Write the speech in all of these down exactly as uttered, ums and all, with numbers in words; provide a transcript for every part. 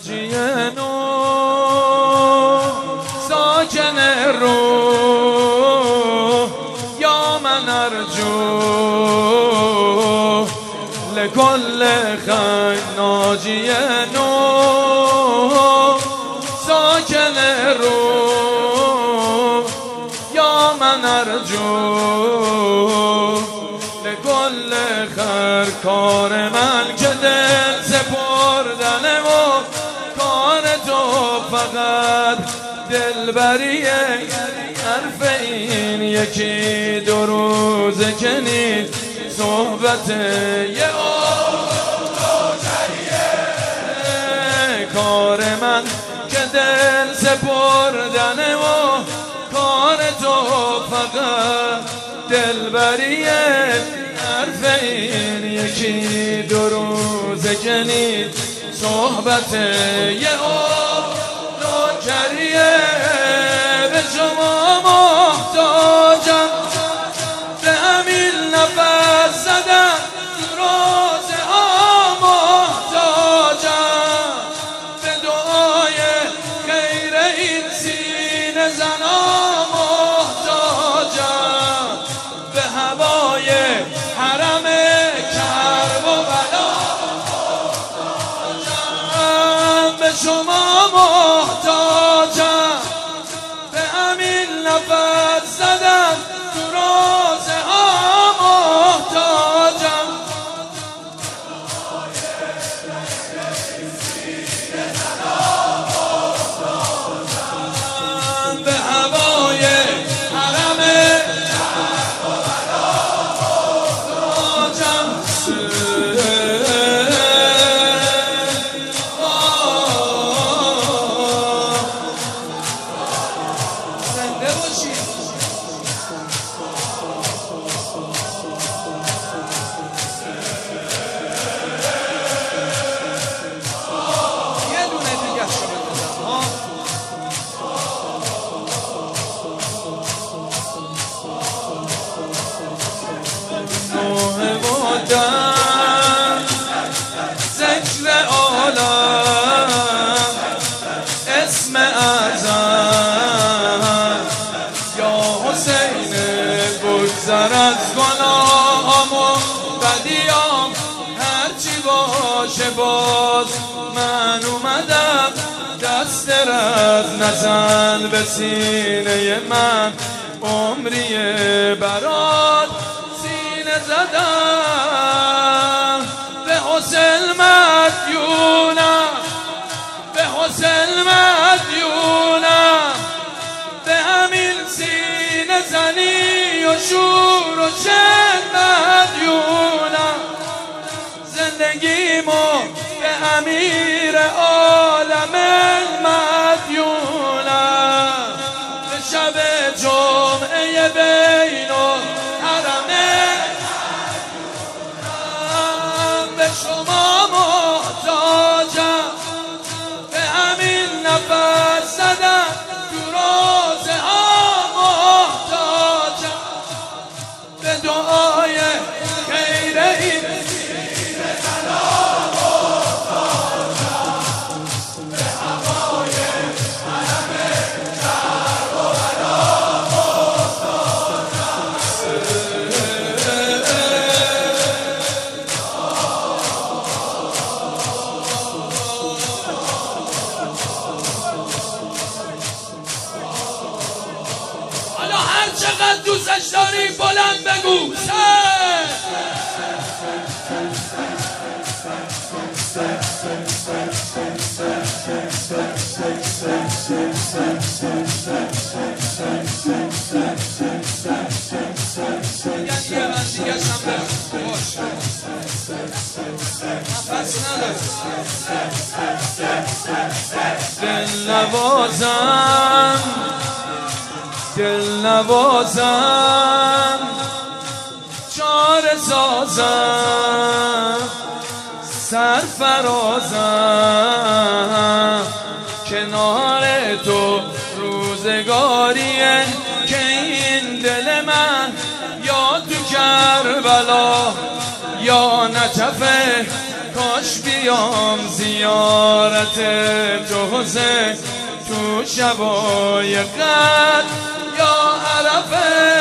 ناجی نو ساکن روح یا من ارجو لكل خیر ناجی نو ساکن روح یا من ارجو لكل خیر کار من که دل سپردنه و کار تو فقط دلبریه حرف این یکی دو روزه که نیست صحبت یه کار من که دل سپردنه و کار تو فقط دلبریه حرف این یکی دو روزه که نیست صحبت یه نوکریه به شما محتاجم به همین نفس زدن روزه ها محتاجم به دعای خیر این سینه زنا محتاجم به هوای حرم کرب و بلا محتاجم به شما محتاجم به همین نفس زدن تو روزه ها محتاجم به هوای حرم ذکر عالم اسم اعظم یا حسین بگذر از گناهام و بدیام هرچی باشه باز من اومدم دست رد نزن به سینه من عمریه برات سینه زدم به حسین مدیونم به حسین مدیونم به همین سینه زنی و شور و چند مدیونم زندگیمو به امیر عالم مدیونم به شب جمعه بین و شما محتاجم به همین نفس زدن تو روزه ها محتاجم به دعای خیر این سینه زنا محتاجم به هوای حرم کرب و بلا چقدر دوستش داری بلند بگو دل نوازم دل نوازم چار سازم سرفرازم کنار تو روزگاریه که این دل من یا تو کربلا یا نجفه کاش بیام زیر زیارت تو حسین تو شبای قدر یا عرفه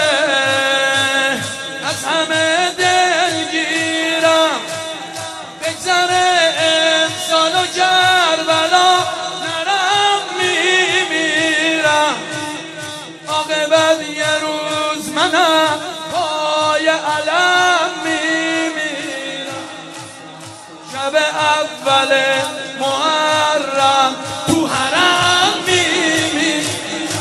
از همه دلگیرم بگذره امسال و کربلا نرم میمیرم عاقبت یه روز منم پای علم میمیرم شب اول محرم تو حرم میمیرم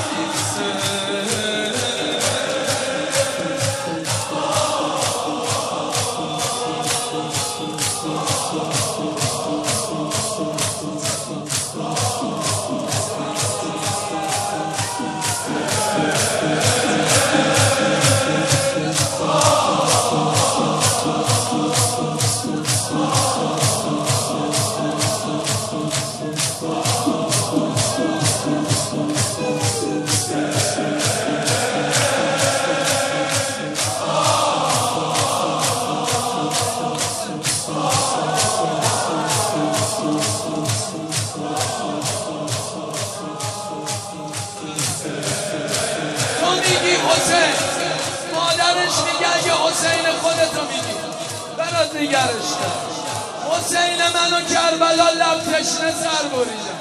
حسین مادرش میگه اگه حسین خودتو میگی برات نگرش کرد حسین منو کربلا لب تشنه سر بریدم